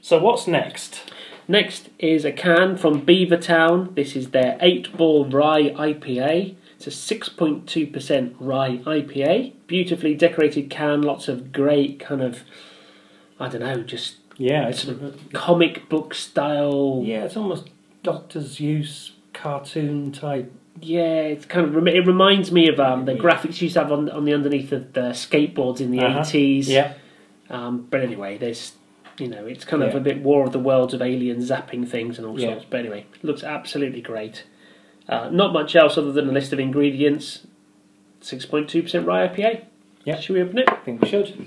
So what's next? Next is a can from Beavertown. This is their 8-Ball Rye IPA. It's a 6.2% rye IPA. Beautifully decorated can, lots of great kind of, I don't know, just It's sort of comic book style. yeah, it's almost Doctor Seuss cartoon type. Yeah, it's kind of it reminds me of the graphics you used to have on the underneath of the skateboards in the 80s. Yeah. But anyway, there's it's kind of a bit War of the Worlds of aliens zapping things and all sorts. But anyway, it looks absolutely great. Not much else other than a list of ingredients. 6.2% rye IPA. Yeah. Should we open it? I think we should.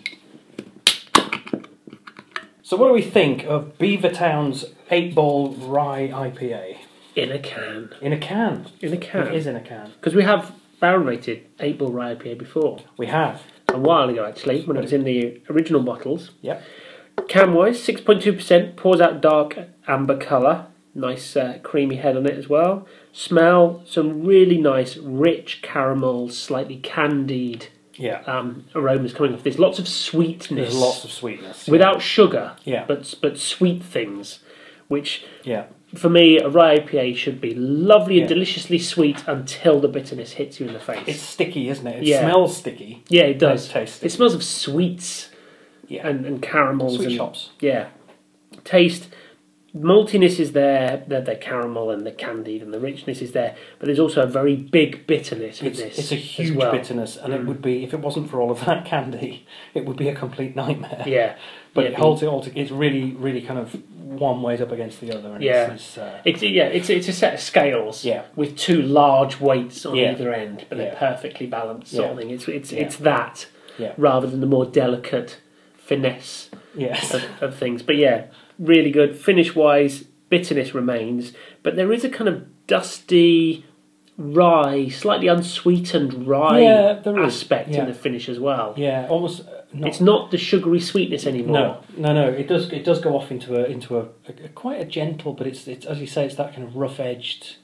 So what do we think of Beavertown's 8-Ball Rye IPA? In a can. In a can. In a can. It is in a can. Because we have barrel rated 8-Ball Rye IPA before. We have. A while ago, actually, when it was in the original bottles. Yep. Can-wise, 6.2%, pours out dark amber colour. Nice creamy head on it as well. Smell, some really nice, rich caramel, slightly candied aromas coming off this. Lots of sweetness. There's lots of sweetness. Without sugar, Yeah. but sweet things, which Yeah. for me, a rye IPA should be lovely and deliciously sweet until the bitterness hits you in the face. It's sticky, isn't it? It smells sticky. Yeah, it does. It tastes sticky. It smells of sweets and caramels. Sweet and shops. Yeah. Taste, maltiness is there, the caramel and the candied and the richness is there, but there's also a very big bitterness in this. It's a huge bitterness, and it would be, if it wasn't for all of that candy, it would be a complete nightmare. Yeah. But it holds it all together. It's really, really kind of one weighs up against the other. And it's a set of scales with two large weights on either end, but they're perfectly balanced sort of thing. It's that rather than the more delicate finesse of things. But really good. Finish-wise, bitterness remains, but there is a kind of dusty rye, slightly unsweetened rye aspect in the finish as well. Yeah, almost. It's not the sugary sweetness anymore. No. It does go off into a quite a gentle, but it's as you say, it's that kind of rough edged,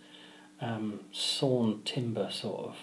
sawn timber sort of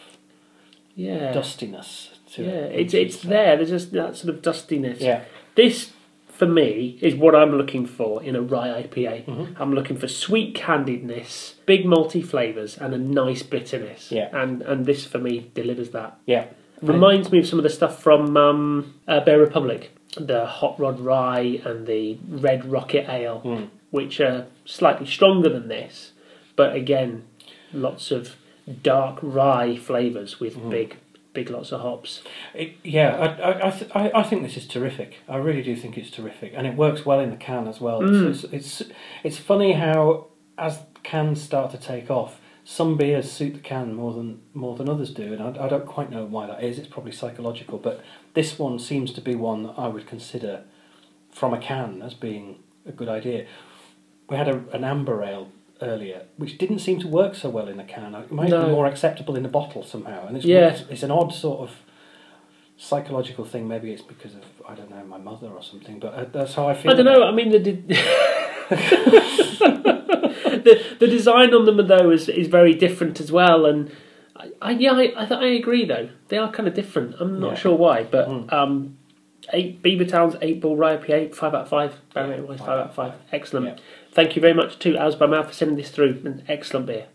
dustiness to it. It's there. There's just that sort of dustiness. Yeah. This, for me, is what I'm looking for in a rye IPA. Mm-hmm. I'm looking for sweet candidness, big malty flavours, and a nice bitterness. Yeah. And this, for me, delivers that. Yeah. Reminds me of some of the stuff from Bear Republic, the Hot Rod Rye and the Red Rocket Ale, which are slightly stronger than this, but again, lots of dark rye flavours with big lots of hops. I think this is terrific. I really do think it's terrific, and it works well in the can as well. It's funny how as cans start to take off, some beers suit the can more than others do, and I don't quite know why that is. It's probably psychological, but this one seems to be one that I would consider from a can as being a good idea. We had an amber ale earlier, which didn't seem to work so well in a can. It might be more acceptable in a bottle somehow, and it's an odd sort of psychological thing. Maybe it's because of, I don't know, my mother or something, but that's how I feel. I don't know. I mean, the design on them though is very different as well, and I agree though they are kind of different. I'm not sure why, but Beavertown's 8-Ball Rye IPA, 5 out of 5. 5 out of 5. Excellent. Yeah. Thank you very much to As by Mouth for sending this through. An excellent beer.